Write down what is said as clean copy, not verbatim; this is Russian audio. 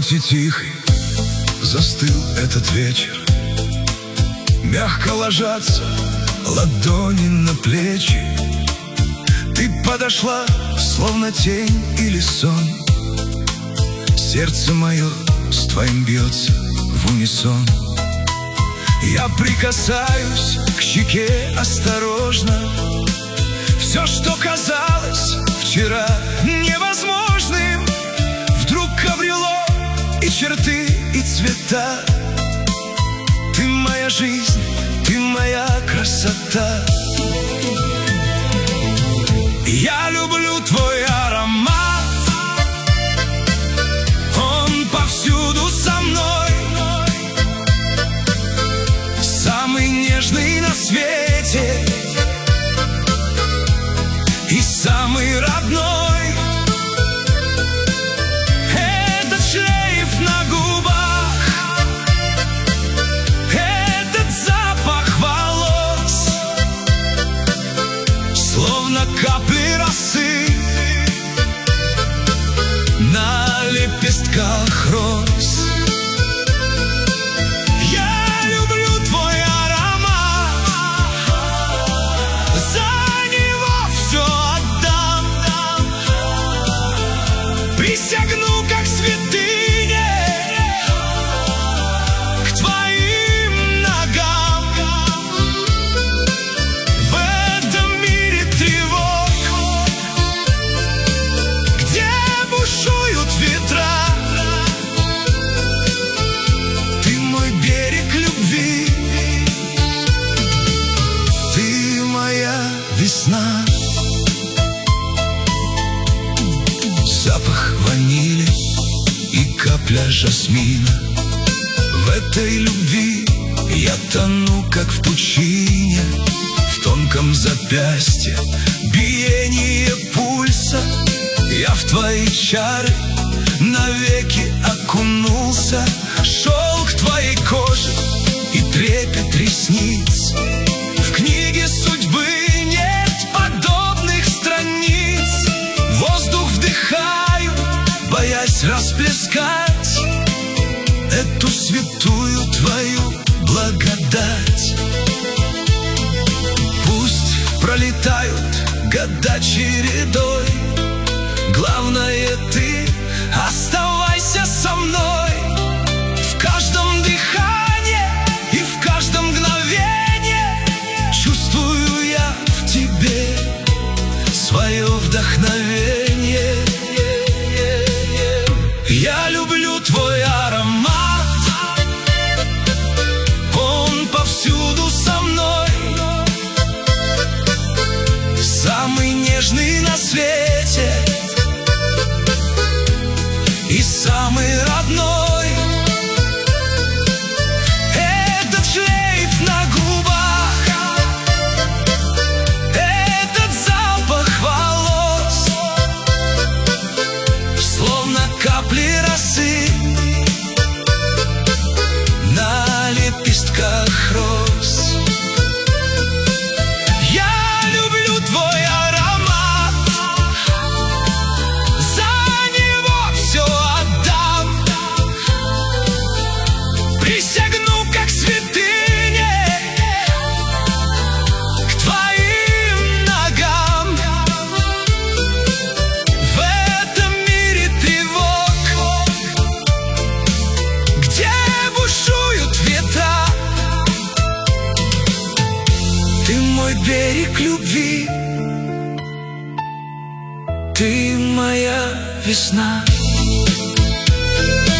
комнате тихой застыл этот вечер. Мягко ложатся ладони на плечи. Ты подошла, словно тень или сон. Сердце мое с твоим бьется в унисон. Я прикасаюсь к щеке осторожно. Все, что казалось вчера невозможным, вдруг обрело и черты, и цвета. Ты моя жизнь, ты моя красота. Я люблю твой аромат, он повсюду со мной. Самый нежный на свете и самый родной. Этот шлейф на губах, этот запах волос, словно капли росы на лепестках роз. Присягну, как святыне, к твоим ногам. В этом мире тревог, где бушуют ветра, ты мой берег любви, ты моя весна. Запах ванили и капля жасмина. В этой любви я тону, как в пучине. В тонком запястье биение пульса. Я в твои чары навеки окунулся. Шелк твоей кожи и трепет ресниц. В книге судьбы нет подобных страниц. Воздух вдыхаю, боясь расплескать эту святую твою благодать. Пусть пролетают года чередой, главное, ты оставайся со мной. В каждом дыхании и в каждом мгновении чувствую я в тебе свое вдохновение. Я люблю твой аромат, он повсюду со мной. Самый нежный на свете и самый родной. Этот шлейф на губах, этот запах волос, словно капли росы на лепестках роз. Я люблю твой аромат, за него все отдам. Присягну, как святыне, к твоим ногам. В этом мире тревог, где бушуют ветра, ты мой берег любви, ты моя весна.